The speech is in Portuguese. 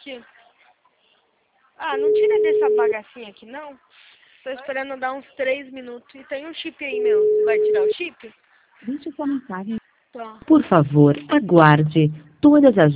Aqui. Ah, não tira dessa bagacinha aqui, não. Tô esperando dar uns 3 minutos. E tem um chip aí, meu. Você vai tirar o chip? Deixe sua mensagem. Tá. Por favor, aguarde. Todas as